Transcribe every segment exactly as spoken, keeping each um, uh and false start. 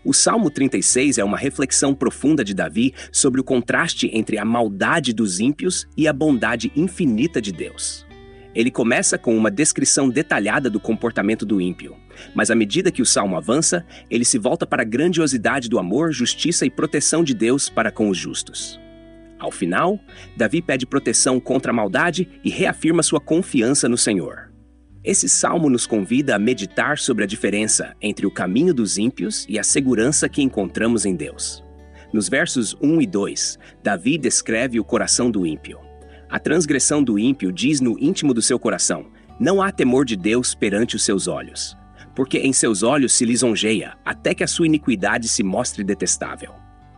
O Salmo trinta e seis é uma reflexão profunda de Davi sobre o contraste entre a maldade dos ímpios e a bondade infinita de Deus. Ele começa com uma descrição detalhada do comportamento do ímpio, mas à medida que o Salmo avança, ele se volta para a grandiosidade do amor, justiça e proteção de Deus para com os justos. Ao final, Davi pede proteção contra a maldade e reafirma sua confiança no Senhor. Esse salmo nos convida a meditar sobre a diferença entre o caminho dos ímpios e a segurança que encontramos em Deus. Nos versos um e dois, Davi descreve o coração do ímpio. A transgressão do ímpio diz no íntimo do seu coração: não há temor de Deus perante os seus olhos, porque em seus olhos se lisonjeia, até que a sua iniquidade se mostre detestável.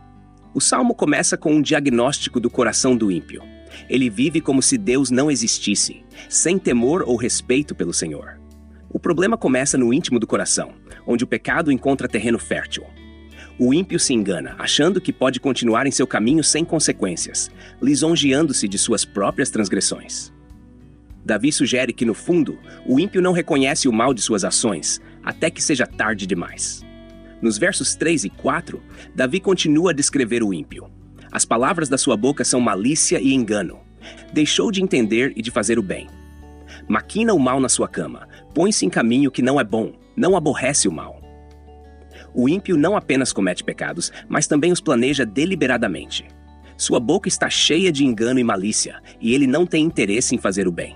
O salmo começa com um diagnóstico do coração do ímpio. Ele vive como se Deus não existisse, sem temor ou respeito pelo Senhor. O problema começa no íntimo do coração, onde o pecado encontra terreno fértil. O ímpio se engana, achando que pode continuar em seu caminho sem consequências, lisonjeando-se de suas próprias transgressões. Davi sugere que, no fundo, o ímpio não reconhece o mal de suas ações, até que seja tarde demais. Nos versos três e quatro, Davi continua a descrever o ímpio. As palavras da sua boca são malícia e engano. Deixou de entender e de fazer o bem. Maquina o mal na sua cama, põe-se em caminho que não é bom, não aborrece o mal. O ímpio não apenas comete pecados, mas também os planeja deliberadamente. Sua boca está cheia de engano e malícia, e ele não tem interesse em fazer o bem.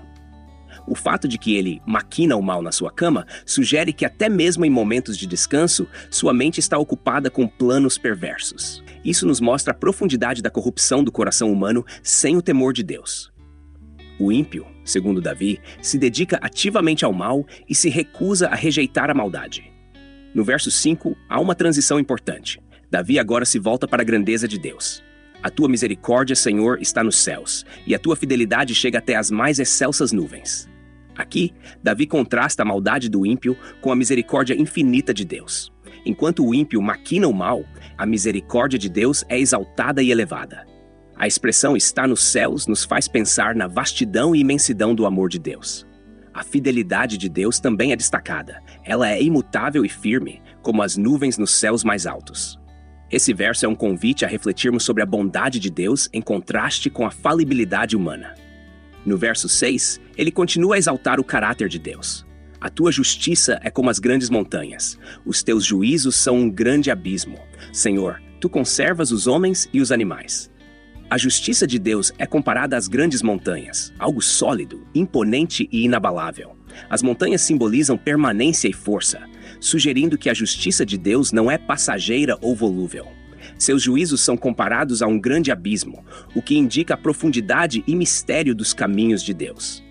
O fato de que ele maquina o mal na sua cama sugere que até mesmo em momentos de descanso, sua mente está ocupada com planos perversos. Isso nos mostra a profundidade da corrupção do coração humano sem o temor de Deus. O ímpio, segundo Davi, se dedica ativamente ao mal e se recusa a rejeitar a maldade. No verso cinco, há uma transição importante. Davi agora se volta para a grandeza de Deus. A tua misericórdia, Senhor, está nos céus, e a tua fidelidade chega até as mais excelsas nuvens. Aqui, Davi contrasta a maldade do ímpio com a misericórdia infinita de Deus. Enquanto o ímpio maquina o mal, a misericórdia de Deus é exaltada e elevada. A expressão "está nos céus" nos faz pensar na vastidão e imensidão do amor de Deus. A fidelidade de Deus também é destacada. Ela é imutável e firme, como as nuvens nos céus mais altos. Esse verso é um convite a refletirmos sobre a bondade de Deus em contraste com a falibilidade humana. No verso seis, ele continua a exaltar o caráter de Deus. A tua justiça é como as grandes montanhas. Os teus juízos são um grande abismo. Senhor, tu conservas os homens e os animais. A justiça de Deus é comparada às grandes montanhas, algo sólido, imponente e inabalável. As montanhas simbolizam permanência e força, sugerindo que a justiça de Deus não é passageira ou volúvel. Seus juízos são comparados a um grande abismo, o que indica a profundidade e mistério dos caminhos de Deus.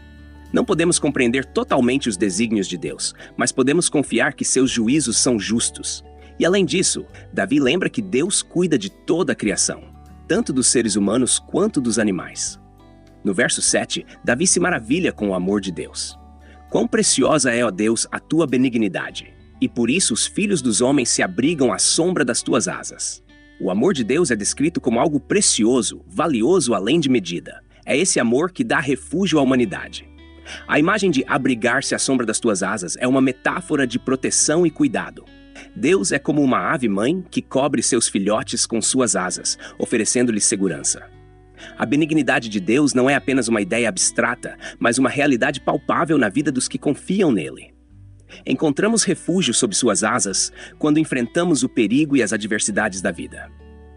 Não podemos compreender totalmente os desígnios de Deus, mas podemos confiar que seus juízos são justos. E além disso, Davi lembra que Deus cuida de toda a criação, tanto dos seres humanos quanto dos animais. No verso sete, Davi se maravilha com o amor de Deus. Quão preciosa é, ó Deus, a tua benignidade, e por isso os filhos dos homens se abrigam à sombra das tuas asas. O amor de Deus é descrito como algo precioso, valioso além de medida. É esse amor que dá refúgio à humanidade. A imagem de abrigar-se à sombra das tuas asas é uma metáfora de proteção e cuidado. Deus é como uma ave-mãe que cobre seus filhotes com suas asas, oferecendo-lhes segurança. A benignidade de Deus não é apenas uma ideia abstrata, mas uma realidade palpável na vida dos que confiam nele. Encontramos refúgio sob suas asas quando enfrentamos o perigo e as adversidades da vida.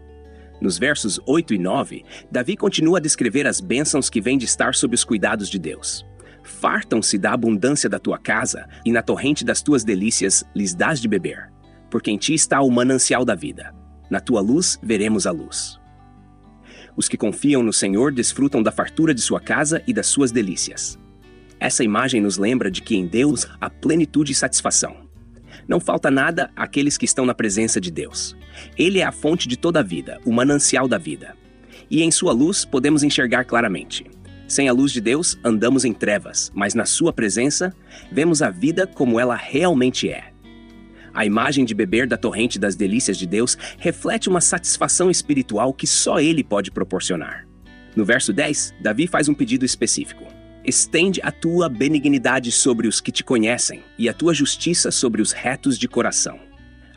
Nos versos oito e nove, Davi continua a descrever as bênçãos que vêm de estar sob os cuidados de Deus. Fartam-se da abundância da tua casa, e na torrente das tuas delícias lhes dás de beber. Porque em ti está o manancial da vida. Na tua luz veremos a luz. Os que confiam no Senhor desfrutam da fartura de sua casa e das suas delícias. Essa imagem nos lembra de que em Deus há plenitude e satisfação. Não falta nada àqueles que estão na presença de Deus. Ele é a fonte de toda a vida, o manancial da vida. E em sua luz podemos enxergar claramente. Sem a luz de Deus, andamos em trevas, mas na sua presença, vemos a vida como ela realmente é. A imagem de beber da torrente das delícias de Deus reflete uma satisfação espiritual que só Ele pode proporcionar. No verso dez, Davi faz um pedido específico. Estende a tua benignidade sobre os que te conhecem e a tua justiça sobre os retos de coração.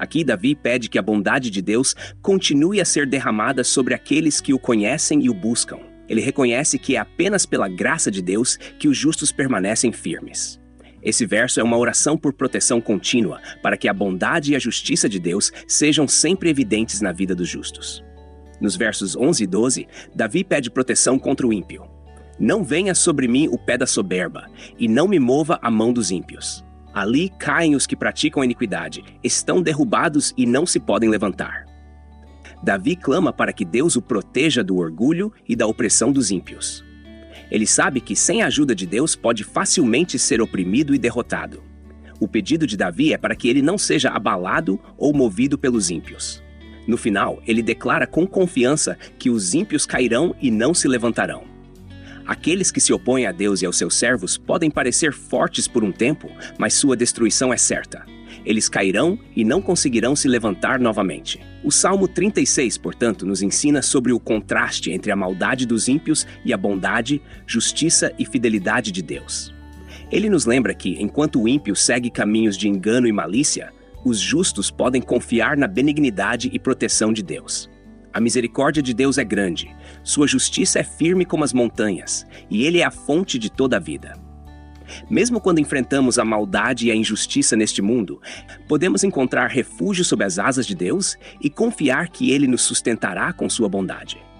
Aqui, Davi pede que a bondade de Deus continue a ser derramada sobre aqueles que o conhecem e o buscam. Ele reconhece que é apenas pela graça de Deus que os justos permanecem firmes. Esse verso é uma oração por proteção contínua, para que a bondade e a justiça de Deus sejam sempre evidentes na vida dos justos. Nos versos onze e doze, Davi pede proteção contra o ímpio. Não venha sobre mim o pé da soberba, e não me mova a mão dos ímpios. Ali caem os que praticam a iniquidade, estão derrubados e não se podem levantar. Davi clama para que Deus o proteja do orgulho e da opressão dos ímpios. Ele sabe que sem a ajuda de Deus pode facilmente ser oprimido e derrotado. O pedido de Davi é para que ele não seja abalado ou movido pelos ímpios. No final, ele declara com confiança que os ímpios cairão e não se levantarão. Aqueles que se opõem a Deus e aos seus servos podem parecer fortes por um tempo, mas sua destruição é certa. Eles cairão e não conseguirão se levantar novamente. O Salmo trinta e seis, portanto, nos ensina sobre o contraste entre a maldade dos ímpios e a bondade, justiça e fidelidade de Deus. Ele nos lembra que, enquanto o ímpio segue caminhos de engano e malícia, os justos podem confiar na benignidade e proteção de Deus. A misericórdia de Deus é grande, sua justiça é firme como as montanhas, e Ele é a fonte de toda a vida. Mesmo quando enfrentamos a maldade e a injustiça neste mundo, podemos encontrar refúgio sob as asas de Deus e confiar que Ele nos sustentará com sua bondade.